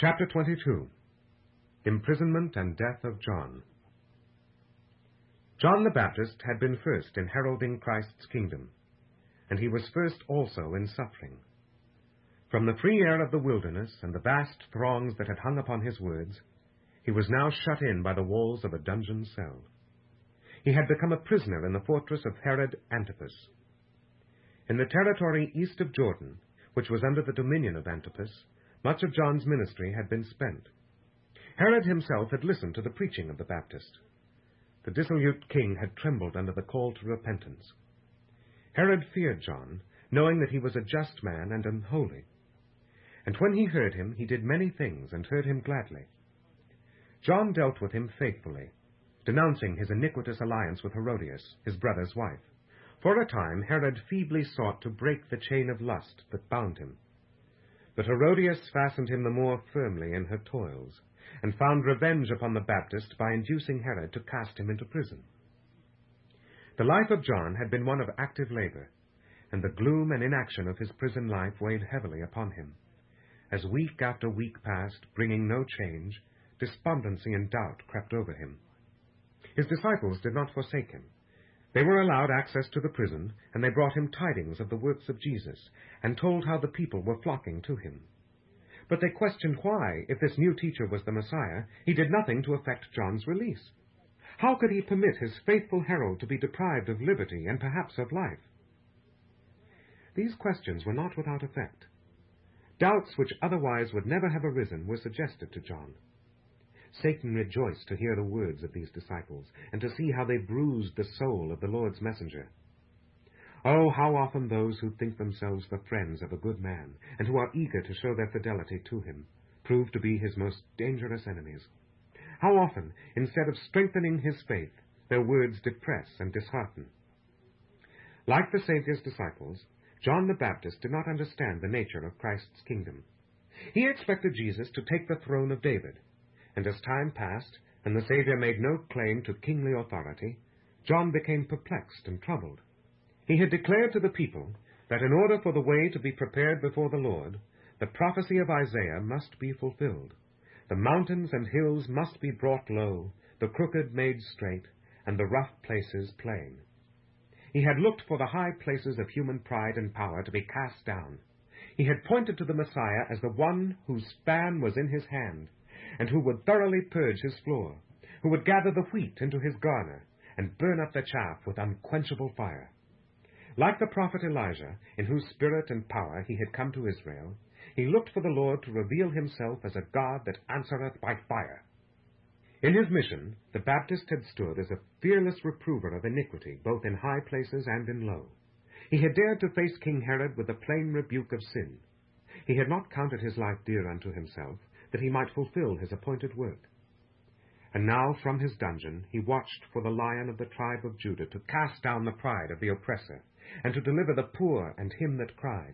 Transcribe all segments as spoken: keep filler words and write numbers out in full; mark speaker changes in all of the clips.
Speaker 1: Chapter twenty-two. Imprisonment and Death of John. John the Baptist had been first in heralding Christ's kingdom, and he was first also in suffering. From the free air of the wilderness and the vast throngs that had hung upon his words, he was now shut in by the walls of a dungeon cell. He had become a prisoner in the fortress of Herod Antipas. In the territory east of Jordan, which was under the dominion of Antipas, much of John's ministry had been spent. Herod himself had listened to the preaching of the Baptist. The dissolute king had trembled under the call to repentance. Herod feared John, knowing that he was a just man and unholy. And when he heard him, he did many things and heard him gladly. John dealt with him faithfully, denouncing his iniquitous alliance with Herodias, his brother's wife. For a time Herod feebly sought to break the chain of lust that bound him. But Herodias fastened him the more firmly in her toils, and found revenge upon the Baptist by inducing Herod to cast him into prison. The life of John had been one of active labor, and the gloom and inaction of his prison life weighed heavily upon him. As week after week passed, bringing no change, despondency and doubt crept over him. His disciples did not forsake him. They were allowed access to the prison, and they brought him tidings of the works of Jesus, and told how the people were flocking to him. But they questioned why, if this new teacher was the Messiah, he did nothing to effect John's release. How could he permit his faithful herald to be deprived of liberty and perhaps of life? These questions were not without effect. Doubts which otherwise would never have arisen were suggested to John. Satan rejoiced to hear the words of these disciples, and to see how they bruised the soul of the Lord's messenger. Oh, how often those who think themselves the friends of a good man, and who are eager to show their fidelity to him, prove to be his most dangerous enemies. How often, instead of strengthening his faith, their words depress and dishearten. Like the Saviour's disciples, John the Baptist did not understand the nature of Christ's kingdom. He expected Jesus to take the throne of David, and as time passed, and the Savior made no claim to kingly authority, John became perplexed and troubled. He had declared to the people that in order for the way to be prepared before the Lord, the prophecy of Isaiah must be fulfilled. The mountains and hills must be brought low, the crooked made straight, and the rough places plain. He had looked for the high places of human pride and power to be cast down. He had pointed to the Messiah as the one whose span was in his hand, and who would thoroughly purge his floor, who would gather the wheat into his garner, and burn up the chaff with unquenchable fire. Like the prophet Elijah, in whose spirit and power he had come to Israel, he looked for the Lord to reveal himself as a God that answereth by fire. In his mission, the Baptist had stood as a fearless reprover of iniquity, both in high places and in low. He had dared to face King Herod with the plain rebuke of sin. He had not counted his life dear unto himself, that he might fulfill his appointed work. And now from his dungeon he watched for the Lion of the tribe of Judah to cast down the pride of the oppressor, and to deliver the poor and him that cried.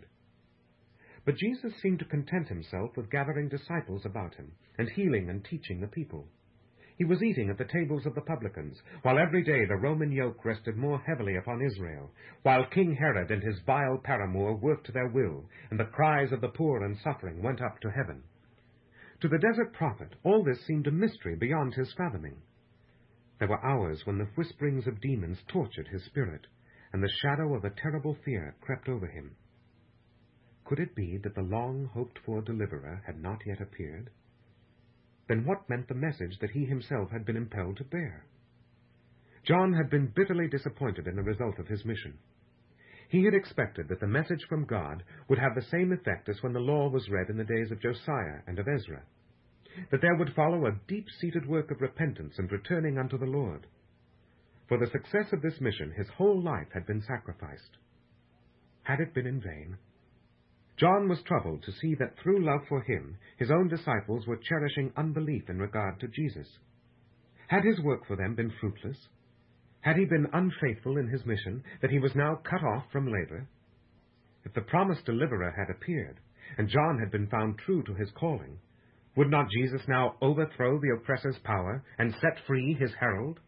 Speaker 1: But Jesus seemed to content himself with gathering disciples about him, and healing and teaching the people. He was eating at the tables of the publicans, while every day the Roman yoke rested more heavily upon Israel, while King Herod and his vile paramour worked their will, and the cries of the poor and suffering went up to heaven. To the desert prophet, all this seemed a mystery beyond his fathoming. There were hours when the whisperings of demons tortured his spirit, and the shadow of a terrible fear crept over him. Could it be that the long-hoped-for deliverer had not yet appeared? Then what meant the message that he himself had been impelled to bear? John had been bitterly disappointed in the result of his mission. He had expected that the message from God would have the same effect as when the law was read in the days of Josiah and of Ezra, that there would follow a deep-seated work of repentance and returning unto the Lord. For the success of this mission, his whole life had been sacrificed. Had it been in vain? John was troubled to see that through love for him, his own disciples were cherishing unbelief in regard to Jesus. Had his work for them been fruitless? Had he been unfaithful in his mission, that he was now cut off from labor? If the promised deliverer had appeared, and John had been found true to his calling, would not Jesus now overthrow the oppressor's power and set free his herald?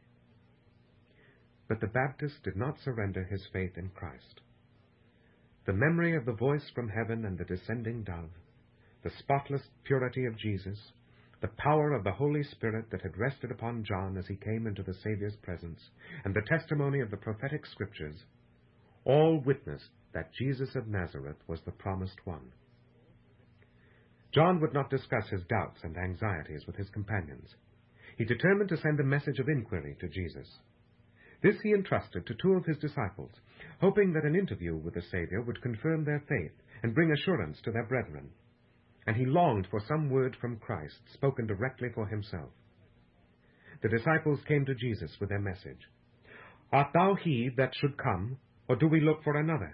Speaker 1: But the Baptist did not surrender his faith in Christ. The memory of the voice from heaven and the descending dove, the spotless purity of Jesus, the power of the Holy Spirit that had rested upon John as he came into the Savior's presence, and the testimony of the prophetic scriptures, all witnessed that Jesus of Nazareth was the promised one. John would not discuss his doubts and anxieties with his companions. He determined to send a message of inquiry to Jesus. This he entrusted to two of his disciples, hoping that an interview with the Savior would confirm their faith and bring assurance to their brethren. And he longed for some word from Christ, spoken directly for himself. The disciples came to Jesus with their message. "Art thou he that should come, or do we look for another?"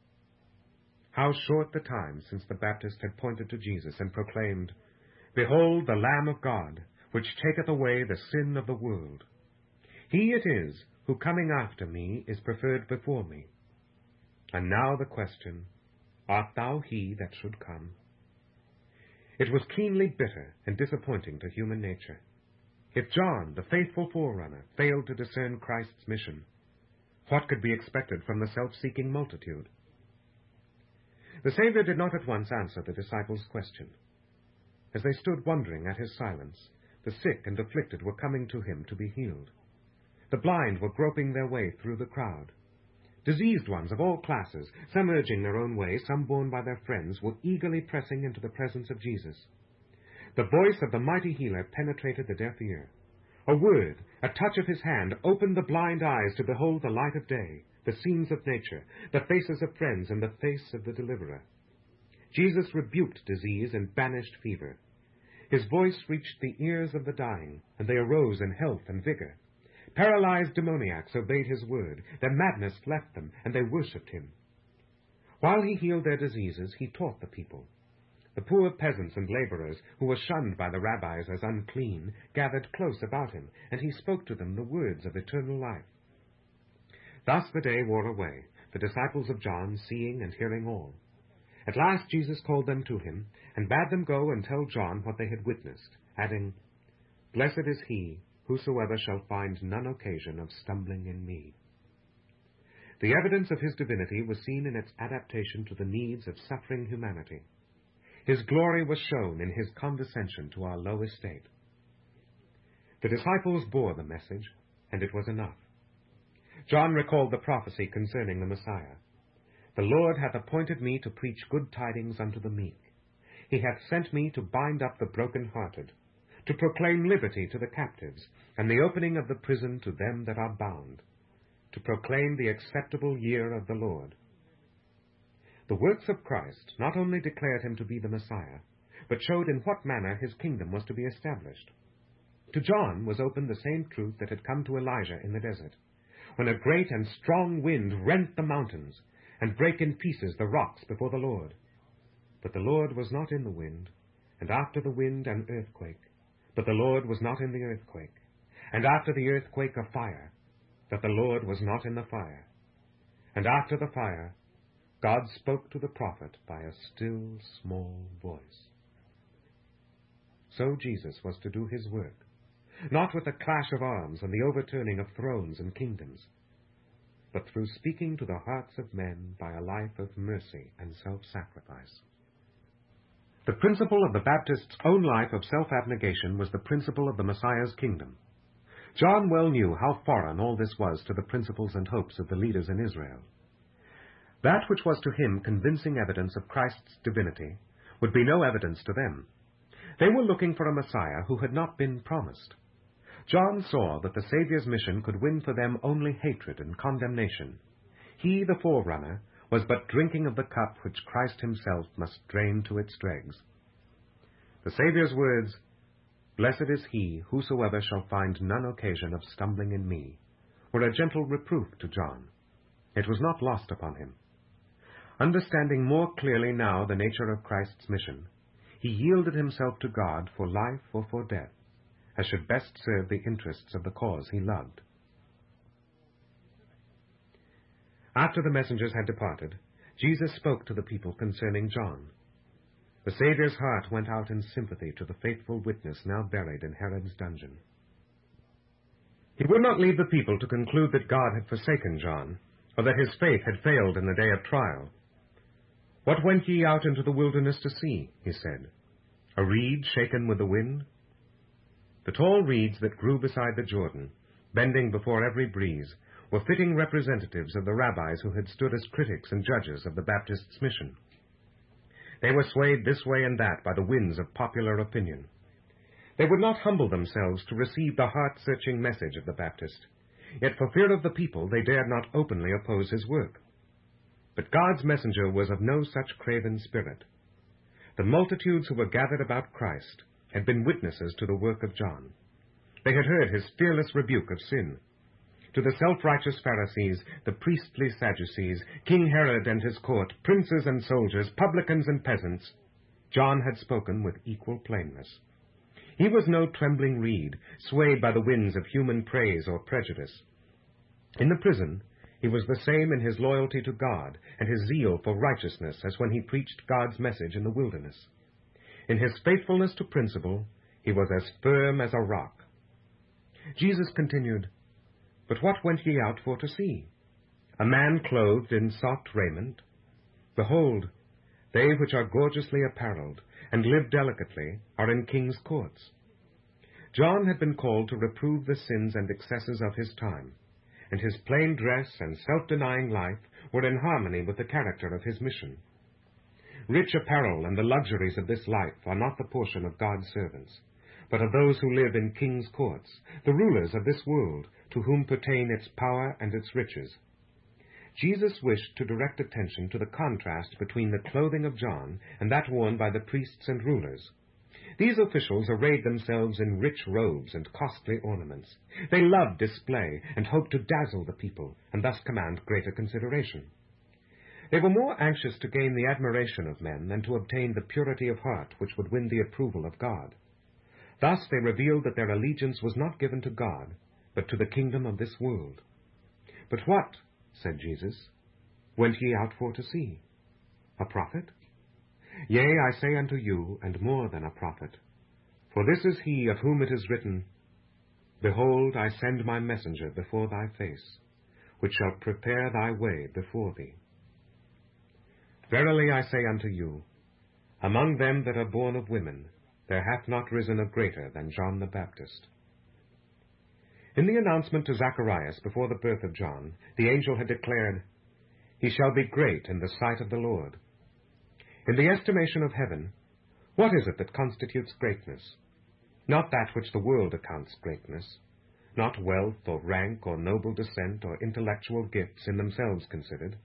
Speaker 1: How short the time since the Baptist had pointed to Jesus and proclaimed, "Behold the Lamb of God, which taketh away the sin of the world. He it is who coming after me is preferred before me." And now the question, "Art thou he that should come?" It was keenly bitter and disappointing to human nature. If John, the faithful forerunner, failed to discern Christ's mission, what could be expected from the self-seeking multitude? The Savior did not at once answer the disciples' question. As they stood wondering at his silence, the sick and afflicted were coming to him to be healed. The blind were groping their way through the crowd. Diseased ones of all classes, some urging their own way, some borne by their friends, were eagerly pressing into the presence of Jesus. The voice of the mighty healer penetrated the deaf ear. A word, a touch of his hand, opened the blind eyes to behold the light of day, the scenes of nature, the faces of friends, and the face of the deliverer. Jesus rebuked disease and banished fever. His voice reached the ears of the dying, and they arose in health and vigor. Paralyzed demoniacs obeyed his word. Their madness left them, and they worshipped him. While he healed their diseases, he taught the people. The poor peasants and laborers, who were shunned by the rabbis as unclean, gathered close about him, and he spoke to them the words of eternal life. Thus the day wore away, the disciples of John seeing and hearing all. At last Jesus called them to him, and bade them go and tell John what they had witnessed, adding, "Blessed is he whosoever shall find none occasion of stumbling in me." The evidence of his divinity was seen in its adaptation to the needs of suffering humanity. His glory was shown in his condescension to our low estate. The disciples bore the message, and it was enough. John recalled the prophecy concerning the Messiah. "The Lord hath appointed me to preach good tidings unto the meek. He hath sent me to bind up the broken-hearted, to proclaim liberty to the captives, and the opening of the prison to them that are bound, to proclaim the acceptable year of the Lord." The works of Christ not only declared him to be the Messiah, but showed in what manner his kingdom was to be established. To John was opened the same truth that had come to Elijah in the desert, when a great and strong wind rent the mountains, and brake in pieces the rocks before the Lord. But the Lord was not in the wind, and after the wind an earthquake. But the Lord was not in the earthquake, and after the earthquake a fire, but the Lord was not in the fire. And after the fire, God spoke to the prophet by a still small voice. So Jesus was to do his work, not with the clash of arms and the overturning of thrones and kingdoms, but through speaking to the hearts of men by a life of mercy and self-sacrifice. The principle of the Baptist's own life of self-abnegation was the principle of the Messiah's kingdom. John well knew how foreign all this was to the principles and hopes of the leaders in Israel. That which was to him convincing evidence of Christ's divinity would be no evidence to them. They were looking for a Messiah who had not been promised. John saw that the Savior's mission could win for them only hatred and condemnation. He, the forerunner, was but drinking of the cup which Christ himself must drain to its dregs. The Saviour's words, "Blessed is he whosoever shall find none occasion of stumbling in me," were a gentle reproof to John. It was not lost upon him. Understanding more clearly now the nature of Christ's mission, he yielded himself to God for life or for death, as should best serve the interests of the cause he loved. After the messengers had departed, Jesus spoke to the people concerning John. The Savior's heart went out in sympathy to the faithful witness now buried in Herod's dungeon. He would not leave the people to conclude that God had forsaken John, or that his faith had failed in the day of trial. What went ye out into the wilderness to see? He said. A reed shaken with the wind? The tall reeds that grew beside the Jordan, bending before every breeze, were fitting representatives of the rabbis who had stood as critics and judges of the Baptist's mission. They were swayed this way and that by the winds of popular opinion. They would not humble themselves to receive the heart-searching message of the Baptist, yet for fear of the people they dared not openly oppose his work. But God's messenger was of no such craven spirit. The multitudes who were gathered about Christ had been witnesses to the work of John. They had heard his fearless rebuke of sin. To the self-righteous Pharisees, the priestly Sadducees, King Herod and his court, princes and soldiers, publicans and peasants, John had spoken with equal plainness. He was no trembling reed, swayed by the winds of human praise or prejudice. In the prison, he was the same in his loyalty to God and his zeal for righteousness as when he preached God's message in the wilderness. In his faithfulness to principle, he was as firm as a rock. Jesus continued, But what went ye out for to see? A man clothed in soft raiment? Behold, they which are gorgeously apparelled and live delicately are in kings' courts. John had been called to reprove the sins and excesses of his time, and his plain dress and self-denying life were in harmony with the character of his mission. Rich apparel and the luxuries of this life are not the portion of God's servants, but of those who live in kings' courts, the rulers of this world, to whom pertain its power and its riches. Jesus wished to direct attention to the contrast between the clothing of John and that worn by the priests and rulers. These officials arrayed themselves in rich robes and costly ornaments. They loved display and hoped to dazzle the people, and thus command greater consideration. They were more anxious to gain the admiration of men than to obtain the purity of heart which would win the approval of God. Thus they revealed that their allegiance was not given to God, but to the kingdom of this world. But what, said Jesus, went ye out for to see? A prophet? Yea, I say unto you, and more than a prophet. For this is he of whom it is written, Behold, I send my messenger before thy face, which shall prepare thy way before thee. Verily I say unto you, among them that are born of women, there hath not risen a greater than John the Baptist. In the announcement to Zacharias before the birth of John, the angel had declared, He shall be great in the sight of the Lord. In the estimation of heaven, what is it that constitutes greatness? Not that which the world accounts greatness, not wealth or rank or noble descent or intellectual gifts in themselves considered.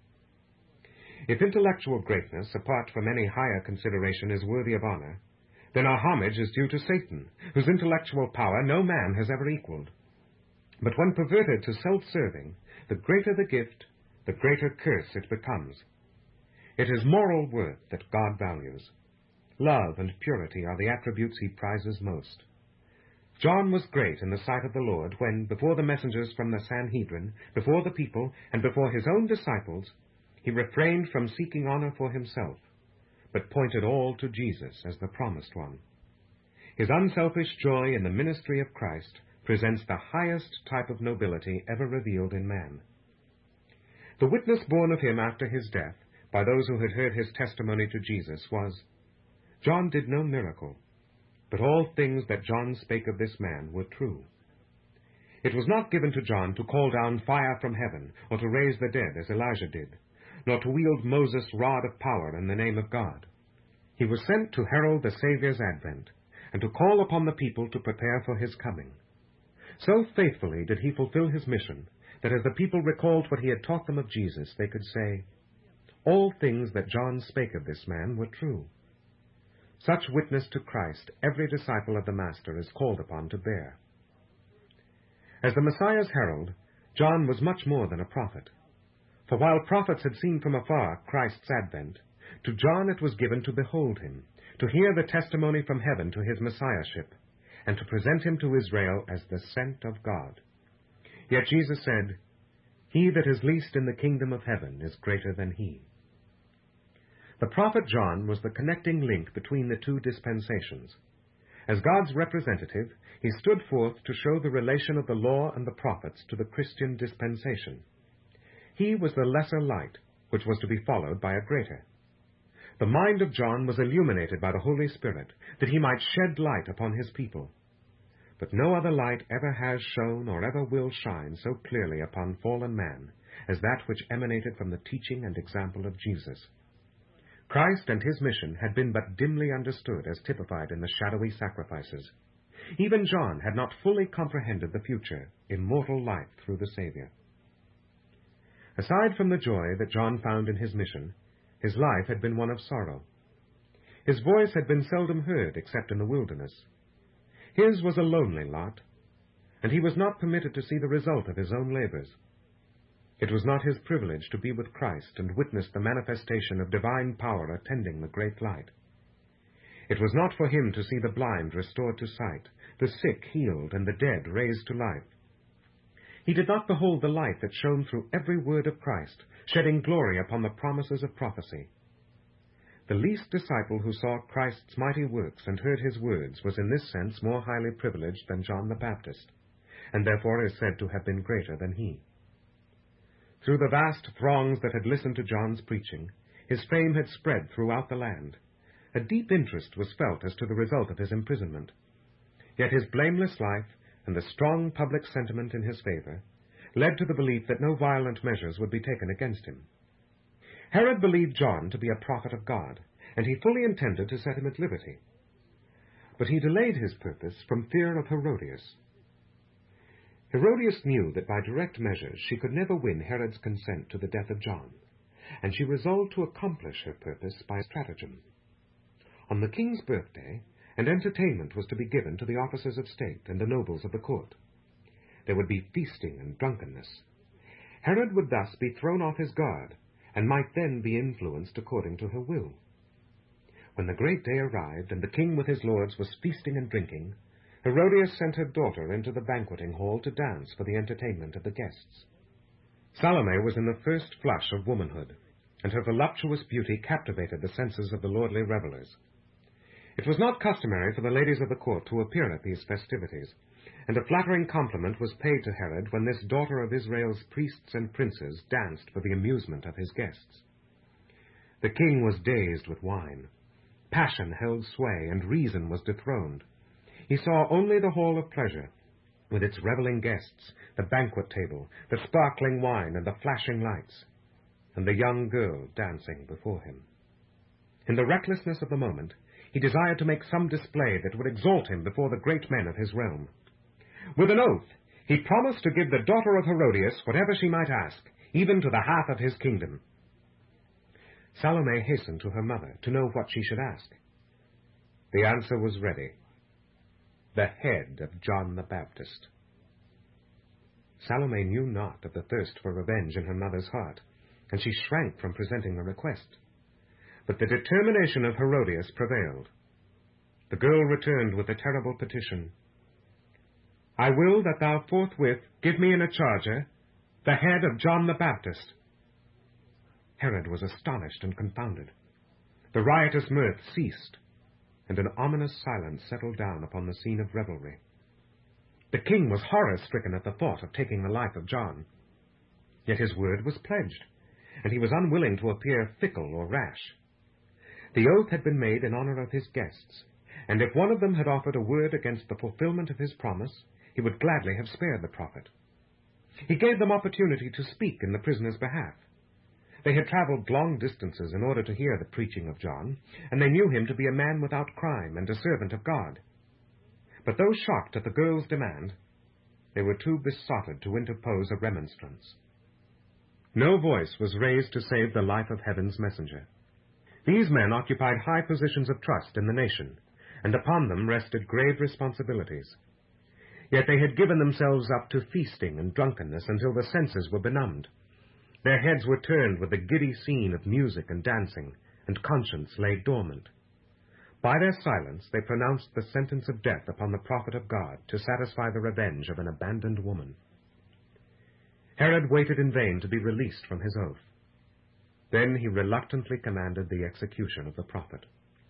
Speaker 1: If intellectual greatness, apart from any higher consideration, is worthy of honor, then our homage is due to Satan, whose intellectual power no man has ever equaled. But when perverted to self-serving, the greater the gift, the greater curse it becomes. It is moral worth that God values. Love and purity are the attributes he prizes most. John was great in the sight of the Lord when, before the messengers from the Sanhedrin, before the people, and before his own disciples, he refrained from seeking honor for himself, but pointed all to Jesus as the promised one. His unselfish joy in the ministry of Christ presents the highest type of nobility ever revealed in man. The witness borne of him after his death by those who had heard his testimony to Jesus was, John did no miracle, but all things that John spake of this man were true. It was not given to John to call down fire from heaven, or to raise the dead as Elijah did, nor to wield Moses' rod of power in the name of God. He was sent to herald the Saviour's advent, and to call upon the people to prepare for his coming. So faithfully did he fulfill his mission, that as the people recalled what he had taught them of Jesus, they could say, All things that John spake of this man were true. Such witness to Christ every disciple of the Master is called upon to bear. As the Messiah's herald, John was much more than a prophet. For while prophets had seen from afar Christ's advent, to John it was given to behold him, to hear the testimony from heaven to his Messiahship, and to present him to Israel as the sent of God. Yet Jesus said, He that is least in the kingdom of heaven is greater than he. The prophet John was the connecting link between the two dispensations. As God's representative, he stood forth to show the relation of the law and the prophets to the Christian dispensation. He was the lesser light, which was to be followed by a greater. The mind of John was illuminated by the Holy Spirit, that he might shed light upon his people. But no other light ever has shone or ever will shine so clearly upon fallen man as that which emanated from the teaching and example of Jesus. Christ and his mission had been but dimly understood as typified in the shadowy sacrifices. Even John had not fully comprehended the future, immortal life through the Savior. Aside from the joy that John found in his mission, his life had been one of sorrow. His voice had been seldom heard except in the wilderness. His was a lonely lot, and he was not permitted to see the result of his own labors. It was not his privilege to be with Christ and witness the manifestation of divine power attending the great light. It was not for him to see the blind restored to sight, the sick healed, and the dead raised to life. He did not behold the light that shone through every word of Christ, shedding glory upon the promises of prophecy. The least disciple who saw Christ's mighty works and heard his words was in this sense more highly privileged than John the Baptist, and therefore is said to have been greater than he. Through the vast throngs that had listened to John's preaching, his fame had spread throughout the land. A deep interest was felt as to the result of his imprisonment. Yet his blameless life and the strong public sentiment in his favor led to the belief that no violent measures would be taken against him. Herod believed John to be a prophet of God, and he fully intended to set him at liberty. But he delayed his purpose from fear of Herodias. Herodias knew that by direct measures she could never win Herod's consent to the death of John, and she resolved to accomplish her purpose by stratagem. On the king's birthday, an entertainment was to be given to the officers of state and the nobles of the court. There would be feasting and drunkenness. Herod would thus be thrown off his guard, and might then be influenced according to her will. When the great day arrived, and the king with his lords was feasting and drinking, Herodias sent her daughter into the banqueting hall to dance for the entertainment of the guests. Salome was in the first flush of womanhood, and her voluptuous beauty captivated the senses of the lordly revelers. It was not customary for the ladies of the court to appear at these festivities, and a flattering compliment was paid to Herod when this daughter of Israel's priests and princes danced for the amusement of his guests. The king was dazed with wine. Passion held sway, and reason was dethroned. He saw only the hall of pleasure, with its reveling guests, the banquet table, the sparkling wine, and the flashing lights, and the young girl dancing before him. In the recklessness of the moment, he desired to make some display that would exalt him before the great men of his realm. With an oath, he promised to give the daughter of Herodias whatever she might ask, even to the half of his kingdom. Salome hastened to her mother to know what she should ask. The answer was ready. The head of John the Baptist. Salome knew not of the thirst for revenge in her mother's heart, and she shrank from presenting the request. But the determination of Herodias prevailed. The girl returned with the terrible petition, I will that thou forthwith give me in a charger the head of John the Baptist. Herod was astonished and confounded. The riotous mirth ceased, and an ominous silence settled down upon the scene of revelry. The king was horror-stricken at the thought of taking the life of John. Yet his word was pledged, and he was unwilling to appear fickle or rash. The oath had been made in honor of his guests, and if one of them had offered a word against the fulfillment of his promise, he would gladly have spared the prophet. He gave them opportunity to speak in the prisoner's behalf. They had traveled long distances in order to hear the preaching of John, and they knew him to be a man without crime and a servant of God. But though shocked at the girl's demand, they were too besotted to interpose a remonstrance. No voice was raised to save the life of heaven's messenger. These men occupied high positions of trust in the nation, and upon them rested grave responsibilities. Yet they had given themselves up to feasting and drunkenness until the senses were benumbed. Their heads were turned with the giddy scene of music and dancing, and conscience lay dormant. By their silence they pronounced the sentence of death upon the prophet of God to satisfy the revenge of an abandoned woman. Herod waited in vain to be released from his oath. Then he reluctantly commanded the execution of the prophet.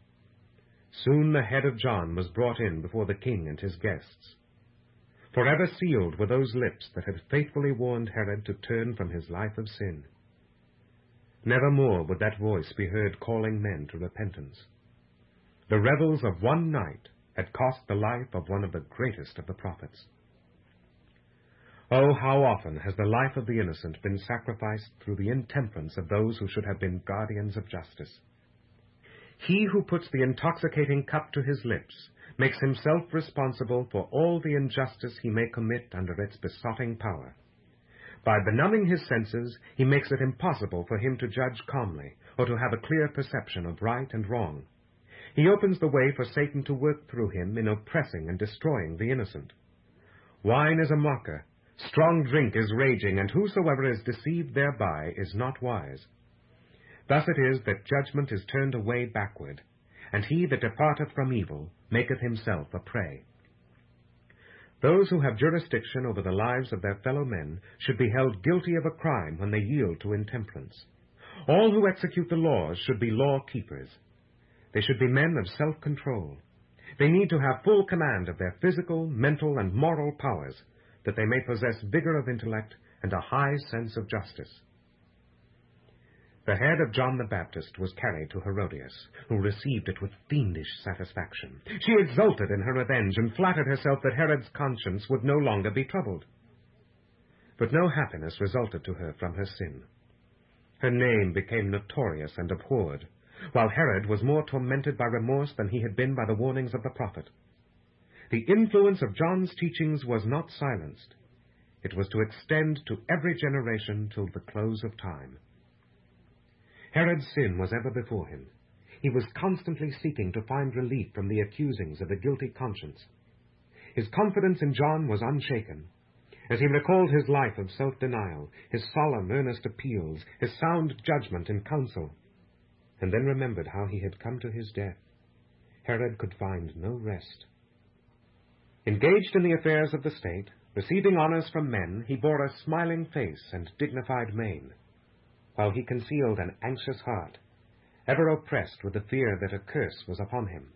Speaker 1: Soon the head of John was brought in before the king and his guests. Forever sealed were those lips that had faithfully warned Herod to turn from his life of sin. Never more would that voice be heard calling men to repentance. The revels of one night had cost the life of one of the greatest of the prophets. Oh, how often has the life of the innocent been sacrificed through the intemperance of those who should have been guardians of justice. He who puts the intoxicating cup to his lips makes himself responsible for all the injustice he may commit under its besotting power. By benumbing his senses, he makes it impossible for him to judge calmly or to have a clear perception of right and wrong. He opens the way for Satan to work through him in oppressing and destroying the innocent. Wine is a mocker, strong drink is raging, and whosoever is deceived thereby is not wise. Thus it is that judgment is turned away backward, and he that departeth from evil maketh himself a prey. Those who have jurisdiction over the lives of their fellow men should be held guilty of a crime when they yield to intemperance. All who execute the laws should be law-keepers. They should be men of self-control. They need to have full command of their physical, mental, and moral powers, that they may possess vigor of intellect and a high sense of justice. The head of John the Baptist was carried to Herodias, who received it with fiendish satisfaction. She exulted in her revenge and flattered herself that Herod's conscience would no longer be troubled. But no happiness resulted to her from her sin. Her name became notorious and abhorred, while Herod was more tormented by remorse than he had been by the warnings of the prophet. The influence of John's teachings was not silenced. It was to extend to every generation till the close of time. Herod's sin was ever before him. He was constantly seeking to find relief from the accusings of a guilty conscience. His confidence in John was unshaken. As he recalled his life of self-denial, his solemn, earnest appeals, his sound judgment in council, and then remembered how he had come to his death, Herod could find no rest. Engaged in the affairs of the state, receiving honors from men, he bore a smiling face and dignified mien, while he concealed an anxious heart, ever oppressed with the fear that a curse was upon him.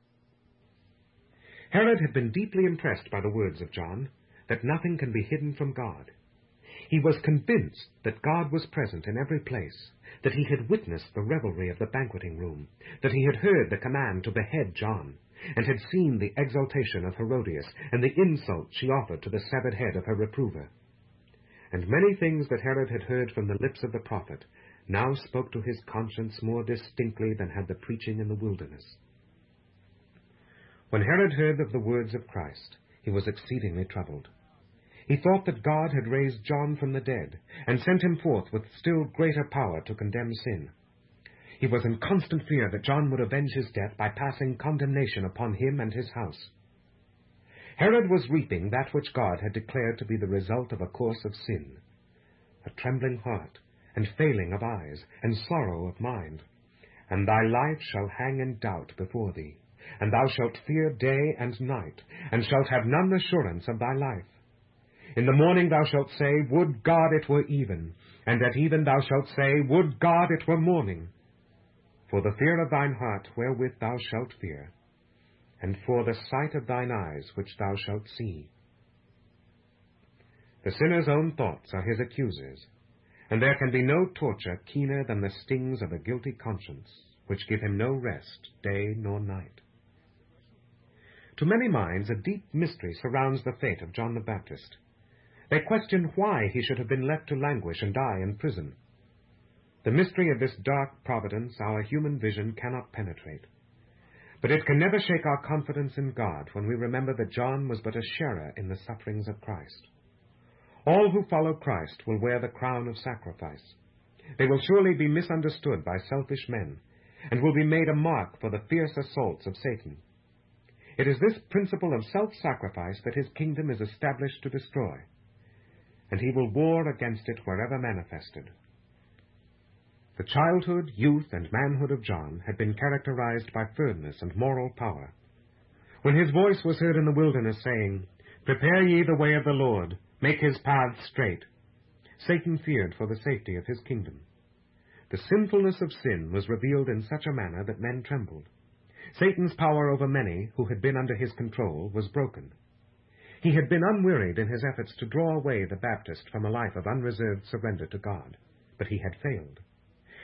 Speaker 1: Herod had been deeply impressed by the words of John, that nothing can be hidden from God. He was convinced that God was present in every place, that he had witnessed the revelry of the banqueting room, that he had heard the command to behead John, and had seen the exultation of Herodias and the insult she offered to the severed head of her reprover. And many things that Herod had heard from the lips of the prophet now spoke to his conscience more distinctly than had the preaching in the wilderness. When Herod heard of the words of Christ, he was exceedingly troubled. He thought that God had raised John from the dead, and sent him forth with still greater power to condemn sin. He was in constant fear that John would avenge his death by passing condemnation upon him and his house. Herod was reaping that which God had declared to be the result of a course of sin, a trembling heart, and failing of eyes, and sorrow of mind. And thy life shall hang in doubt before thee, and thou shalt fear day and night, and shalt have none assurance of thy life. In the morning thou shalt say, Would God it were even, and at even thou shalt say, Would God it were morning. For the fear of thine heart wherewith thou shalt fear, and for the sight of thine eyes which thou shalt see. The sinner's own thoughts are his accusers, and there can be no torture keener than the stings of a guilty conscience, which give him no rest day nor night. To many minds a deep mystery surrounds the fate of John the Baptist. They question why he should have been left to languish and die in prison. The mystery of this dark providence our human vision cannot penetrate. But it can never shake our confidence in God when we remember that John was but a sharer in the sufferings of Christ. All who follow Christ will wear the crown of sacrifice. They will surely be misunderstood by selfish men, and will be made a mark for the fierce assaults of Satan. It is this principle of self-sacrifice that his kingdom is established to destroy, and he will war against it wherever manifested. The childhood, youth, and manhood of John had been characterized by firmness and moral power. When his voice was heard in the wilderness saying, Prepare ye the way of the Lord, make his paths straight, Satan feared for the safety of his kingdom. The sinfulness of sin was revealed in such a manner that men trembled. Satan's power over many who had been under his control was broken. He had been unwearied in his efforts to draw away the Baptist from a life of unreserved surrender to God, but he had failed.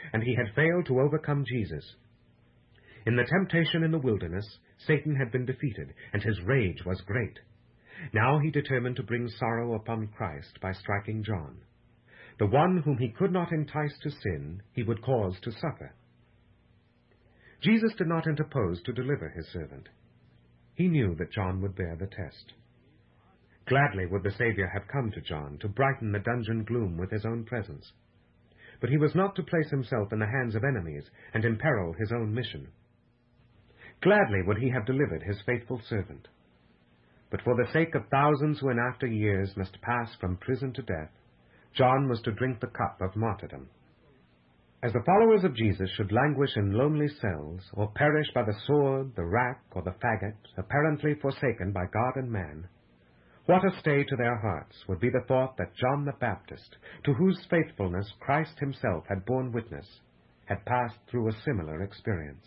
Speaker 1: and he had failed to overcome Jesus. In the temptation in the wilderness, Satan had been defeated, and his rage was great. Now he determined to bring sorrow upon Christ by striking John. The one whom he could not entice to sin, he would cause to suffer. Jesus did not interpose to deliver his servant. He knew that John would bear the test. Gladly would the Savior have come to John to brighten the dungeon gloom with his own presence. But he was not to place himself in the hands of enemies and imperil his own mission. Gladly would he have delivered his faithful servant. But for the sake of thousands who in after years must pass from prison to death, John was to drink the cup of martyrdom. As the followers of Jesus should languish in lonely cells, or perish by the sword, the rack, or the faggot, apparently forsaken by God and man, what a stay to their hearts would be the thought that John the Baptist, to whose faithfulness Christ himself had borne witness, had passed through a similar experience.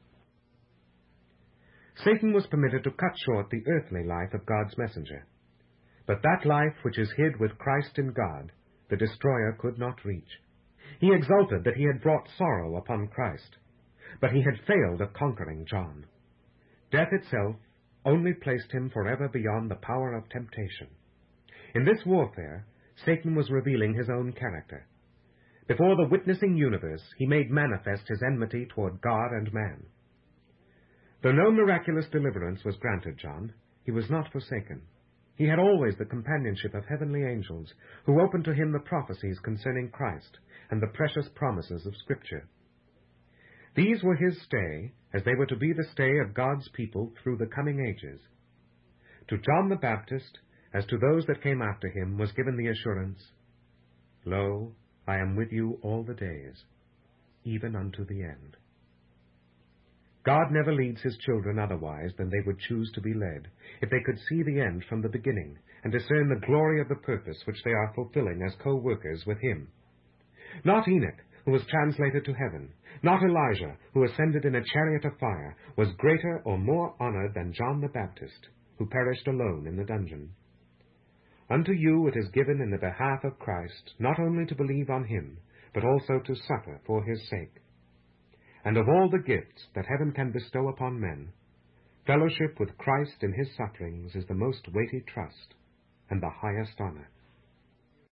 Speaker 1: Satan was permitted to cut short the earthly life of God's messenger. But that life which is hid with Christ in God, the destroyer could not reach. He exulted that he had brought sorrow upon Christ, but he had failed of conquering John. Death itself only placed him forever beyond the power of temptation. In this warfare, Satan was revealing his own character. Before the witnessing universe, he made manifest his enmity toward God and man. Though no miraculous deliverance was granted John, he was not forsaken. He had always the companionship of heavenly angels, who opened to him the prophecies concerning Christ and the precious promises of Scripture. These were his stay, as they were to be the stay of God's people through the coming ages. To John the Baptist, as to those that came after him, was given the assurance, Lo, I am with you all the days, even unto the end. God never leads his children otherwise than they would choose to be led, if they could see the end from the beginning, and discern the glory of the purpose which they are fulfilling as co-workers with him. Not Enoch, who was translated to heaven, not Elijah, who ascended in a chariot of fire, was greater or more honored than John the Baptist, who perished alone in the dungeon. Unto you it is given in the behalf of Christ not only to believe on him, but also to suffer for his sake. And of all the gifts that heaven can bestow upon men, fellowship with Christ in his sufferings is the most weighty trust and the highest honor.